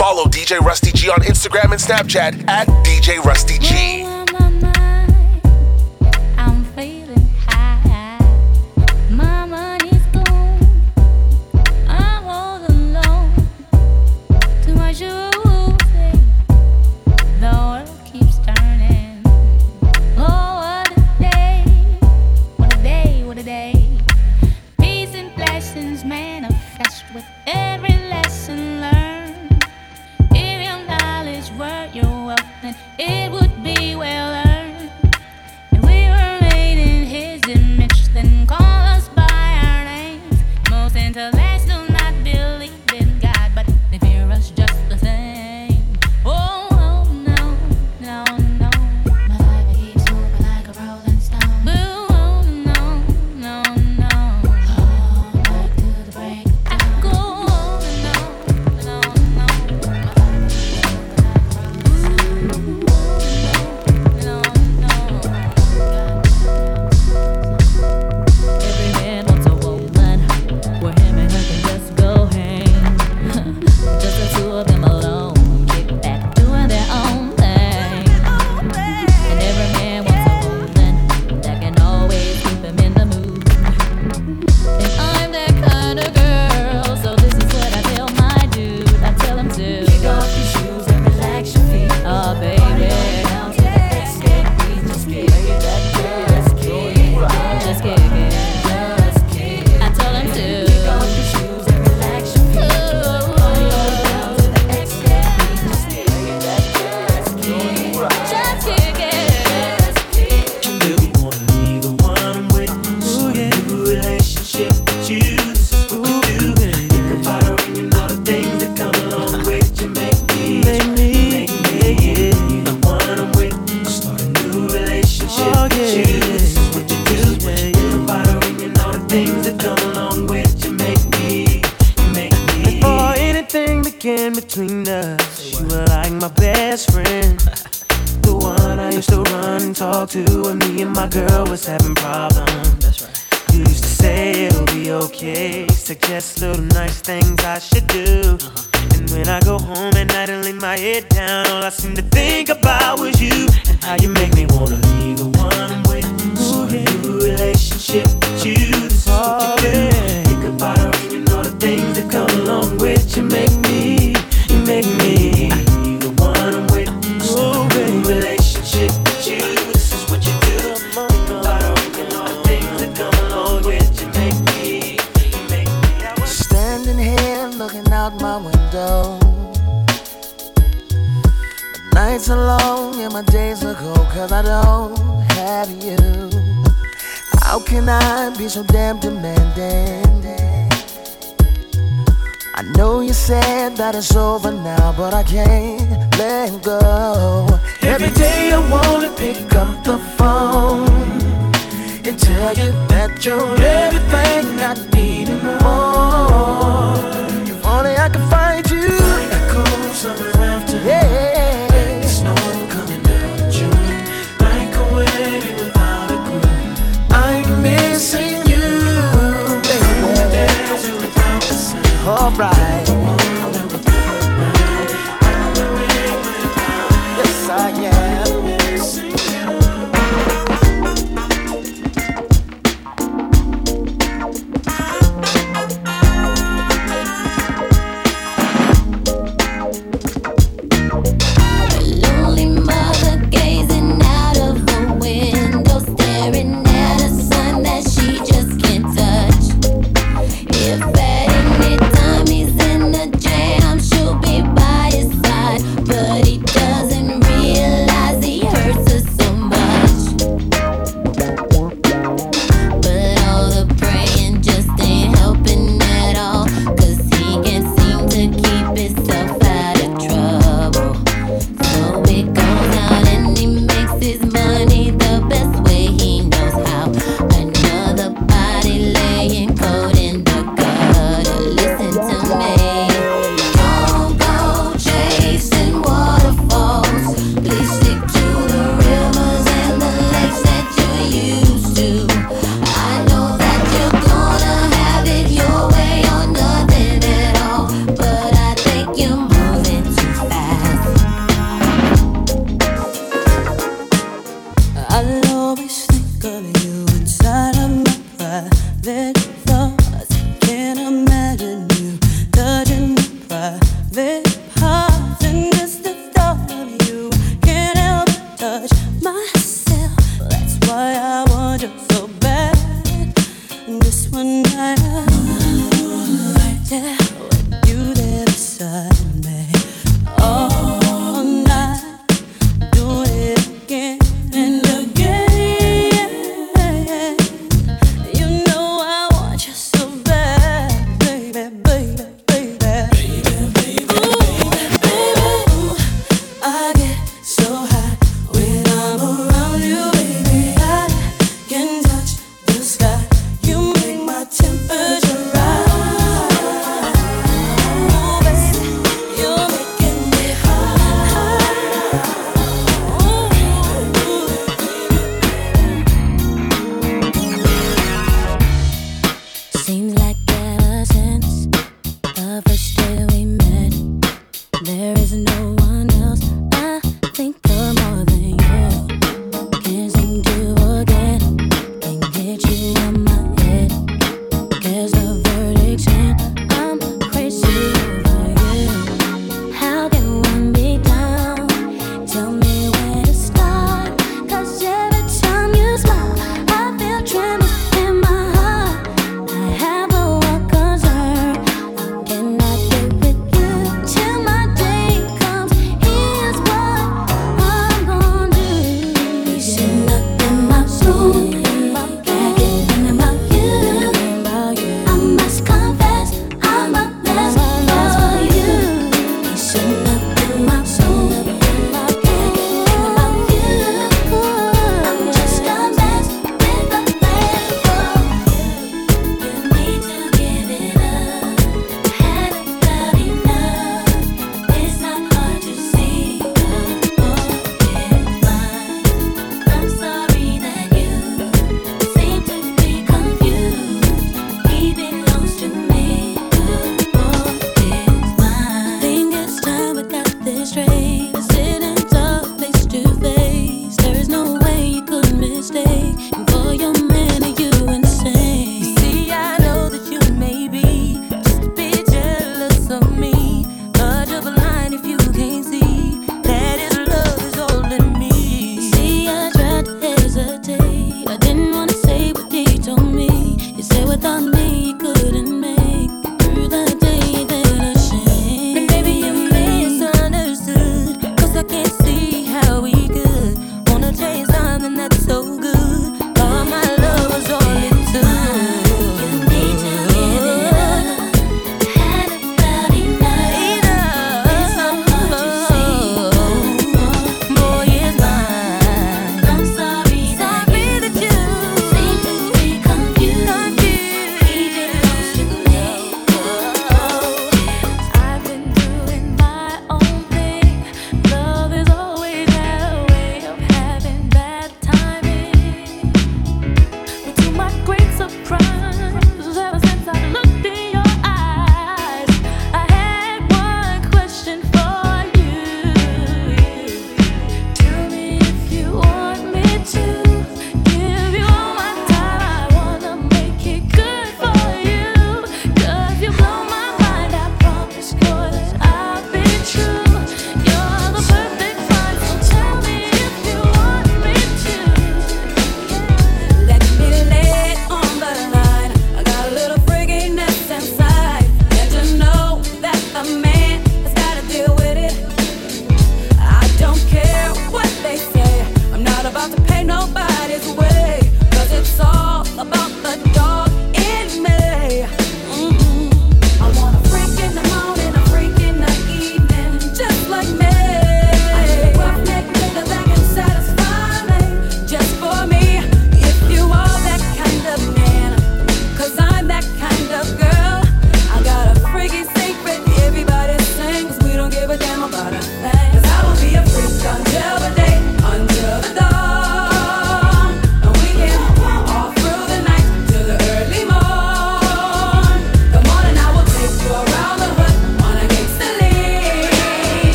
Follow DJ Rusty G on Instagram and Snapchat at DJ Rusty G. Between us, you were like my best friend, the one I used to run and talk to when me and my girl was having problems. That's right. You used to say it'll be okay, suggest little nice things I should do. And when I go home at night and lay my head down, all I seem to think about was you and how you make me wanna be the one I'm with. Start a new relationship with you. This is what you do. Think about her and all the things that come along with you. Make me the one I'm with. Start a new relationship with you. This is what you do. Think about her and all the things that come along with you. Make me. Standing here looking out my window. My nights are long and my days are cold, 'cause I don't have you. How can I be so damn demanding? I know you said that it's over now, but I can't let go. Every day I wanna pick up the phone and tell you that you're everything I need and more. If only I could find you. Like a cool summer afternoon. Yeah. Snow coming down in June. Like a wedding without a groom. I'm missing you, baby. Alright. Yes, I am. favorite parts, and just the thought of you can't help but touch myself. That's why I want you so bad. And this one night, right there with you there beside me, all night, doing it again and again. You know I want you so bad, baby, baby, baby. Ooh, baby, I get so high when I'm around you, baby. I can touch the sky. You make my temperature rise. Ooh, baby, you make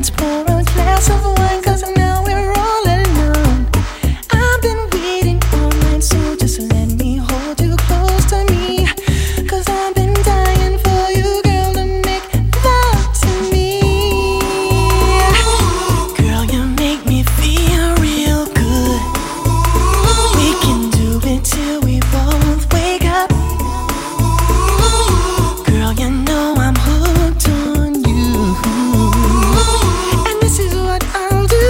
let's pour a glass of wine, 'cause now we're all alone. I've been waiting all night, so just let me hold you close to me, 'cause I've been dying for you, girl, to make love to me. Girl, you make me feel real good. We can do it till we both wake up. Girl, you know I'm hooked on you, and this is what I'll do.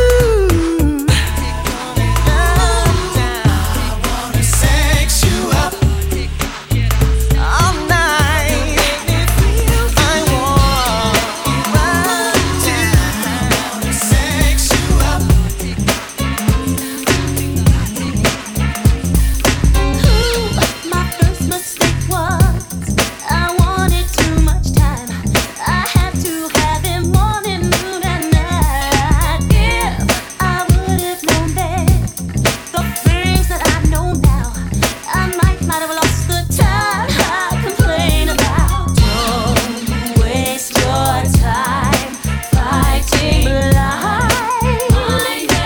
I wanna sex you up all night. I want to. I wanna sex you up. My first mistake was I wanted too much time. I had to have him morning, noon, and night. If I would have known then the things that I know now, I might have lost the time I complain about. Don't waste your time fighting blind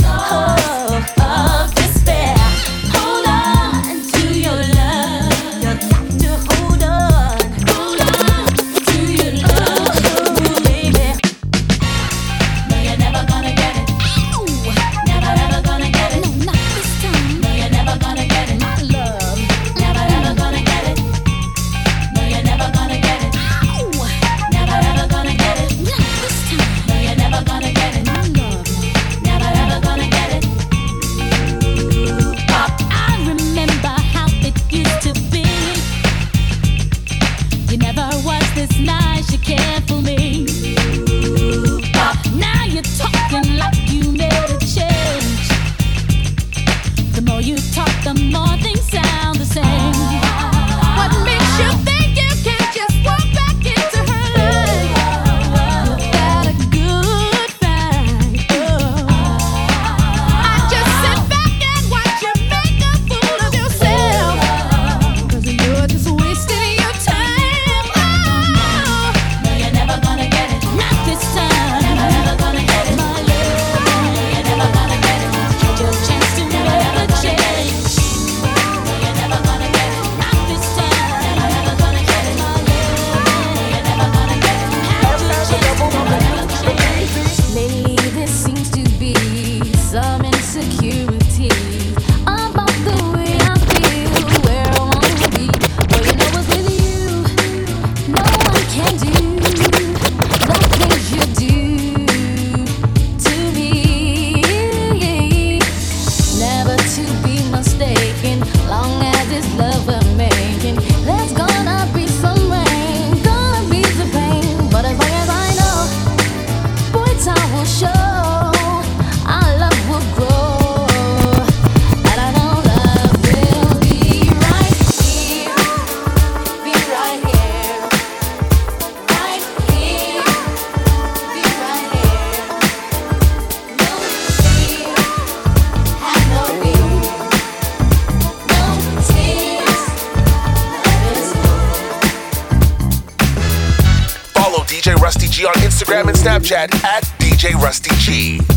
of despair. Hold on to your love. You got to hold on to your love, baby. No, you're never gonna get it. Never ever gonna get it. No, not this time. No, you're never gonna get it. My love. Never ever gonna get it. No, you're never gonna get it. Never ever gonna get it. Not this time. No, you're never gonna get it. My love. Never ever gonna get it. I remember how it used to be. You never was this nice, you cared for me. Now you're talking like you made a change. The more you talk, the more things sound the same. What makes you think you can just walk back into her life without a good fight? I just sit back and watch you make a fool of yourself, 'cause you're just wasting your time. No, you're never gonna get it. Not this time. Never ever gonna get it. My love. No, you're never gonna get it. Had your chance to never change. No, you're never gonna get it. Not this time. Never ever gonna get it. My love. No, you're never gonna get it. Had your chance to never change. Lately there seems to be some insecurity about the way I feel, where I wanna be. Well, you know it's with you, no one can do the things you do to me. Never to be mistaken, long as it's love we're making. There's gonna be some rain, gonna be some pain, but as long as I know, boy, time will show, our love will grow, and I know love will be right here, be right here, right here, be right here. No fear, have no fear, no tears, love is Follow DJ Rusty G on Instagram and Snapchat at DJ Rusty G.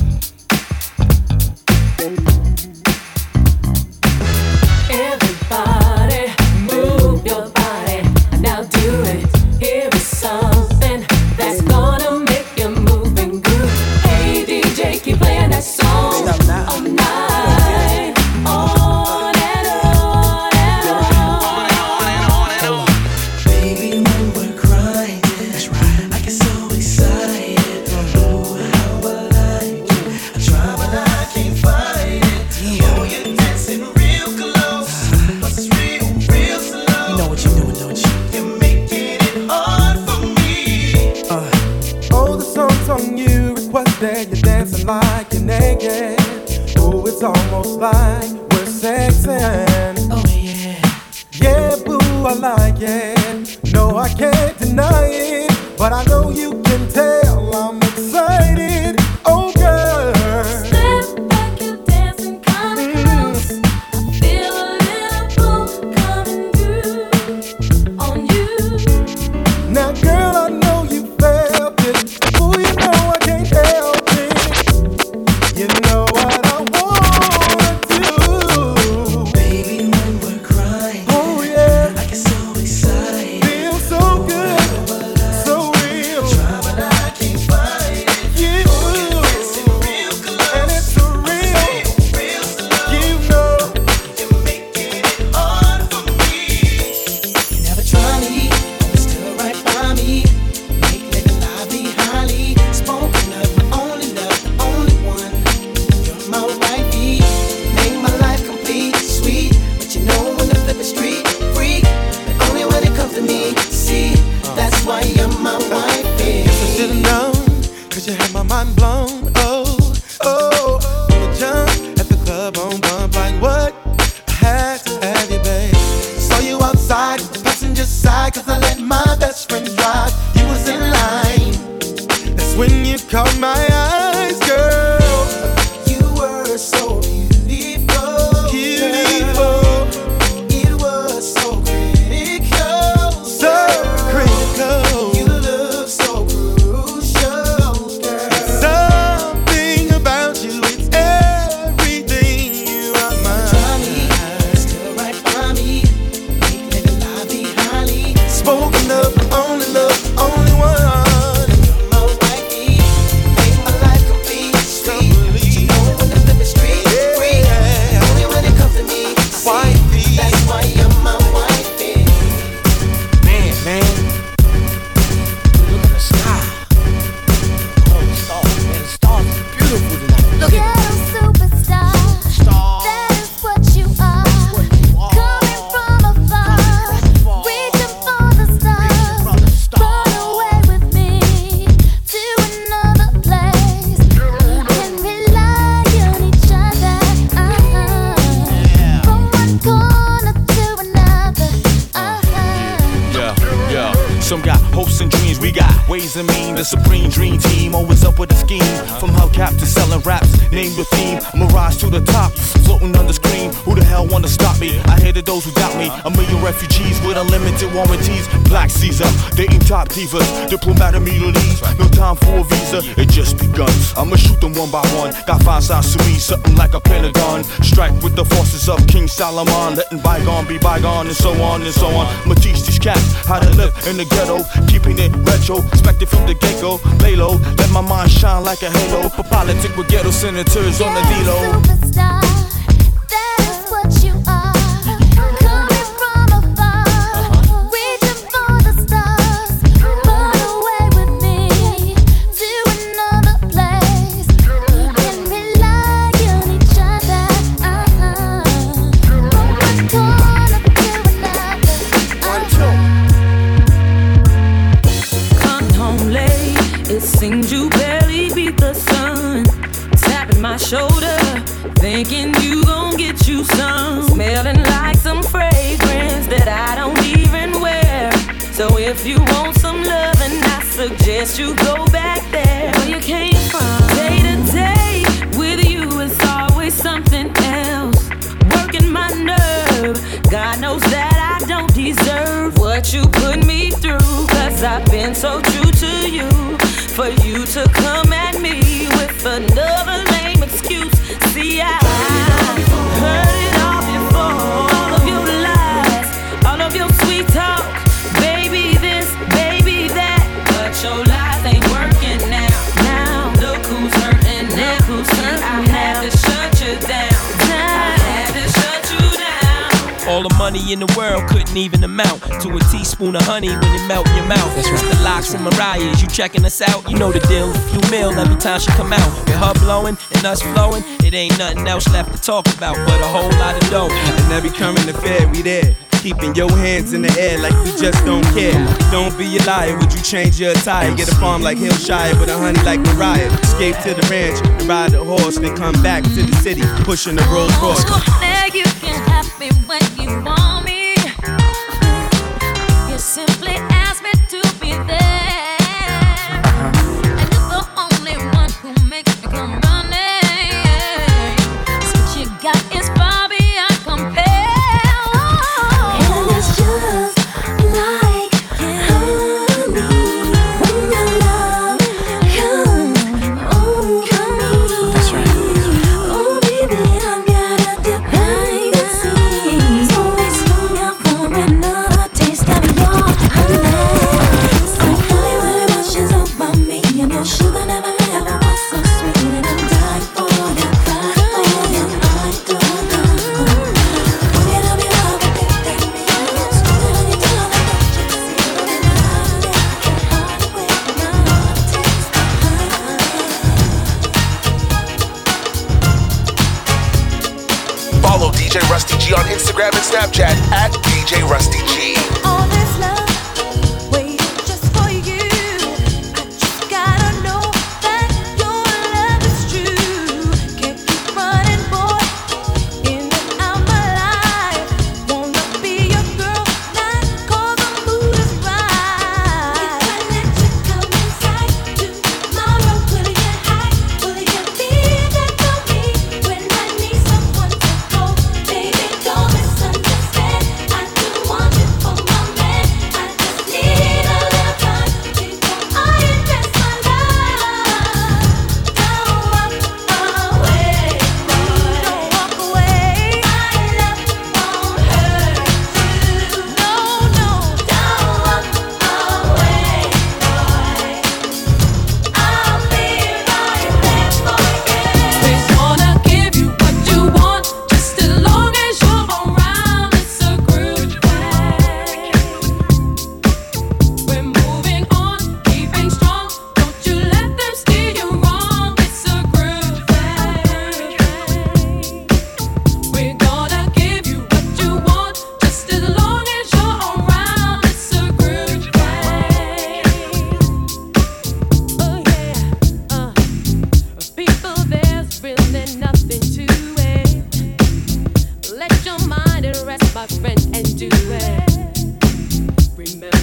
Everybody, move your body. Now do it. Here is something that's gonna make you move and groove. Hey DJ, keep playing that song all night, on and on and on. Baby, when we're crying, that's right, I get so excited. Oh, how I like it. I try, but I can't fight it. Oh, you're dancing real close, but it's real, real slow. You know what you're doing, don't you? You're making it hard for me. Oh, the song's on you, requested. You're dancing like you're naked. Oh, it's almost like we're sexing. Oh, yeah. Yeah, boo, I like it. No, I can't deny it, but I know you can tell I'm excited. Oh, girl. Step back, you're dancing kinda close. I feel a little pull coming through on you. Now, girl, I know you felt it. Ooh, you know I can't help my mind blown. Oh, oh, wanna jump at the club on bump like what? I had to have you, babe. Saw you outside, passenger side, cause I let my best friend drive. You was in line, that's when you caught my eyes, girl. You were so beautiful, beautiful. It was so critical, so critical. You look so crucial, girl. Something about you, it's everything. You are mine. Johnny, still right by me. Make living life be highly spoken of, only love, only one. Ways and mean, the supreme dream team, always up with a scheme. From hubcap to selling raps, name the theme. Mirage to the top, floating on the screen. Who the hell wanna stop me? I hated those who doubt me. A million refugees with unlimited warranties. Black Caesar, dating top divas, diplomatic immunities. No time for a visa, it just begun. I'ma shoot them one by one. Got 5 sides to me, something like a pentagon. Strike with the forces of King Solomon, letting bygone be bygone, and so on and so on. I'ma teach these cats how to live in the ghetto, keeping it retro. Expected from the get-go, lay low, let my mind shine like a halo. For politic with ghetto senators on the D-Lo. Superstar, that is what you are. Coming from afar, reaching for the stars. Run away with me to another place. Can rely on each other. From one corner to another. It seems you barely beat the sun. Tapping my shoulder, thinking you gon' get you some. Smelling like some fragrance that I don't even wear. So if you want some loving, I suggest you go back there where you came from. Day to day with you is always something else. Working my nerve, God knows that I don't deserve what you put me through. Cause I've been so true to you. For you to come at me with another lame excuse. See, I heard it all before. All of your lies, all of your sweet talk. Baby this, baby that. But your lies ain't working now. Now, look who's hurting now. Look who's hurting now. I had to shut you down. I had to shut you down. All the money in the world couldn't even amount to a teaspoon of honey when it melt in your mouth. That's right. The locks from Mariah, you checking us out? You know the deal, a few mil every time she come out. With her blowing and us flowing, it ain't nothing else left to talk about but a whole lot of dough. And every current affair, we there. Keeping your hands in the air like we just don't care. Don't be a liar, would you change your attire? Get a farm like Hillshire with a honey like Mariah. Escape to the ranch, ride a horse, then come back to the city, pushing the Rolls Royce. Now you can have me when you want me. You simply ask me to be there. And you're the only one who makes me come running. So what you got is far beyond compare. And it's just like honey when your love comes over me. That's right. Oh baby, I've got a dependency. Always looking out for another taste of your honey. It's like honey when emotions over me, and your sugar never ever was so sweet, and I'm dying for you, crying for you. I don't know. Forget I'll be loved with it, that means sweeter than you tell me that you see. And I get hard with another taste of honey. Follow DJ Rusty G on Instagram and Snapchat at DJ Rusty G. All this love waiting just for you. I just gotta know that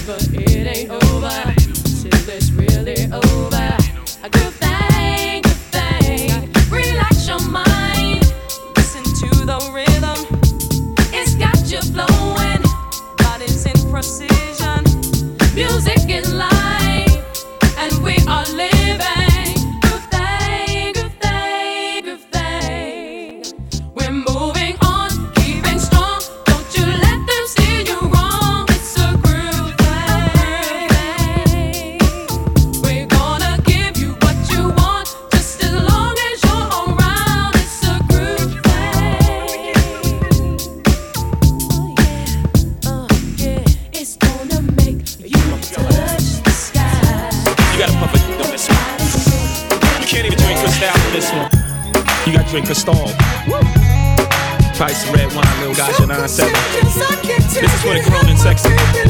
but it ain't over till it's really over. A good thing, relax your mind, listen to the rhythm. It's got you flowing, body's in precision. Music is life, and we are living. Good thing, good thing, good thing. We're moving on, keeping strong. Don't you let them steer you wrong. It's a groove thing. We're gonna give you what you want, just as long as you're around. It's a groove thing. Oh yeah, it's gonna make you touch the sky. You gotta pump it on this one. You can't even drink Cristal on this one. You gotta drink Cristal. Price of red wine, little guys, your 9-7. This is for the grown and sexy.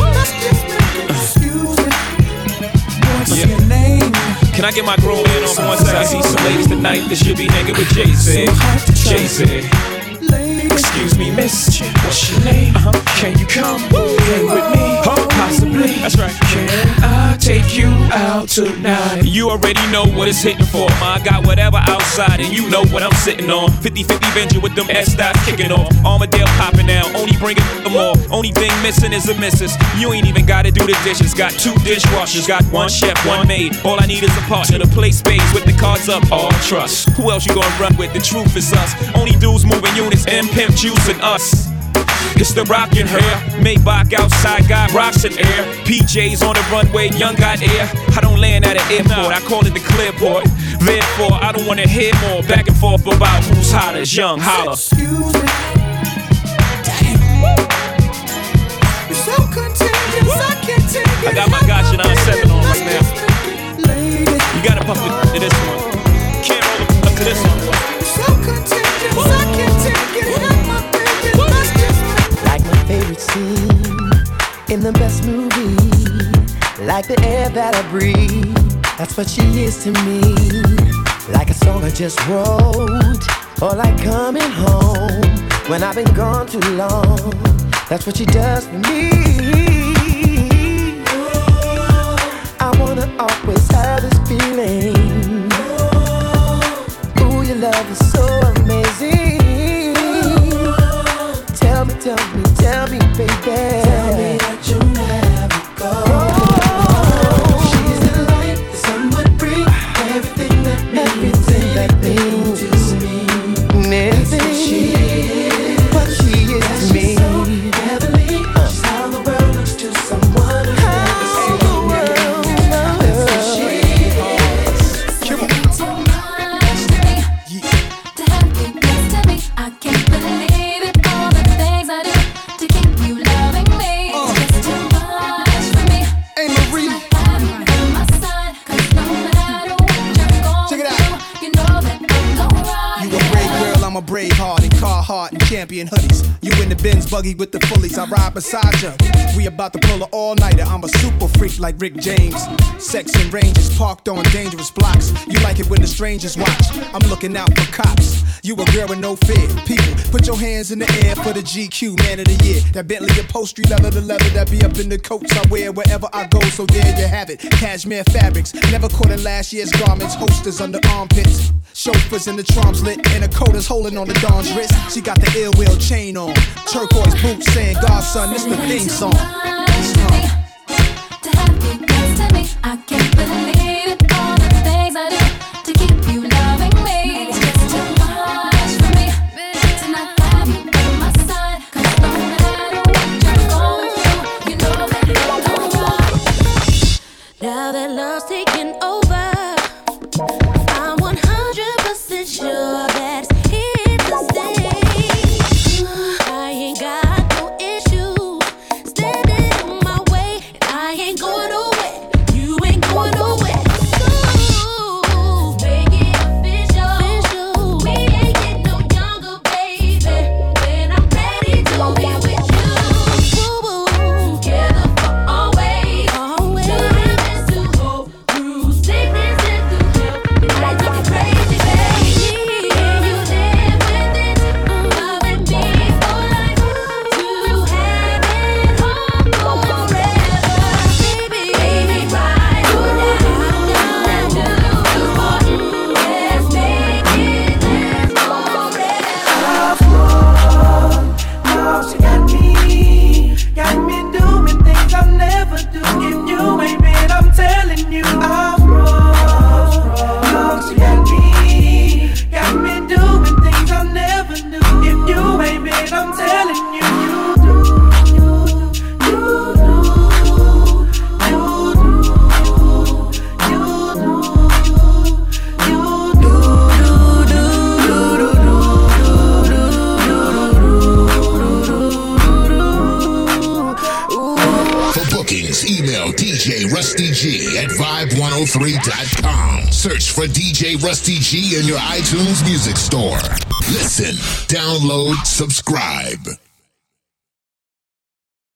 Yeah. Can I get my grown man on for 1 second? I see some ladies tonight that should be hanging with Jay-Z. Jay-Z. Excuse me, miss, what's your name? Can you come hang with me? Possibly. That's right. Can I take you out tonight? You already know what it's hitting for. I got whatever outside, and you know what I'm sitting on. 50-50 Benji with them S-styles kicking off. Armadale popping out, only bringing them all. Only thing missing is a missus. You ain't even gotta do the dishes. Got 2 dishwashers, got 1 chef, 1 maid. All I need is a partner to play spades with the cards up. All trust. Who else you gonna run with? The truth is us. Only dudes moving units, M Pimp Juice and us. It's the rockin' hair, Maybach outside, got rocks in air. PJs on the runway, young got air. I don't land at an airport, I call it the clearport. Therefore, I don't wanna hear more back and forth about who's hotter, young holler. Excuse me. You're so contagious, I can't take it. I got my Gotcha 9-7 on right now. You gotta pump it to this one. Can't roll it up to this one. You're so contagious, I can't take it. My baby, let's just Like my favorite scene in the best movie, like the air that I breathe. That's what she is to me. Like a song I just wrote, or like coming home when I've been gone too long. That's what she does for me. I wanna always have this feeling. Ooh, your love is so amazing. Tell me, baby. Tell me that you'll never go. She's the light the sun would bring. Everything that means to me. Everything she is, what she is to me. So heavenly, just how the world looks to someone who's never seen it. That's what she is. So too much to me, to have you next to me. I can't believe it. All the things I do to keep you loving me. It's too much for me. Hey, Marie. Have you by my side, 'cause no matter what you're going Check it out. through, you know that I'm gon' ride. You a brave girl, I'm a brave heart in Carhartt and Champion hoodies. You in the Benz buggy with the fullies, I ride beside you. We about to pull an all-nighter, I'm a super freak like Rick James. Sex and ranges parked on dangerous blocks. You like it when the strangers watch, I'm looking out for cops. You a girl with no fear, people, put your hands in the air for the GQ Man of the Year. That Bentley upholstery, leather to leather, that be up in the coats I wear wherever I go, so there you have it. Cashmere fabrics, never caught in last year's garments, holsters under armpits. Chauffeurs in the trom's lit, and a coat is holding on the Dawn's wrist. She got the ill will chain on, turquoise boots saying, Godson, this the theme song. To have you next to me, I can't believe it. All the things I do to keep you loving me. It's just too much for me to not have you by my side. 'Cause no matter what you're going through, you know that I'm gon' ride. Now that love's taking over, I'm 100% sure that it's here to stay. I ain't got no issue standing in my way, and I ain't going away. You ain't going bookings, email DJ Rusty G at vibe103.com. Search for DJ Rusty G in your iTunes music store. Listen, download, subscribe.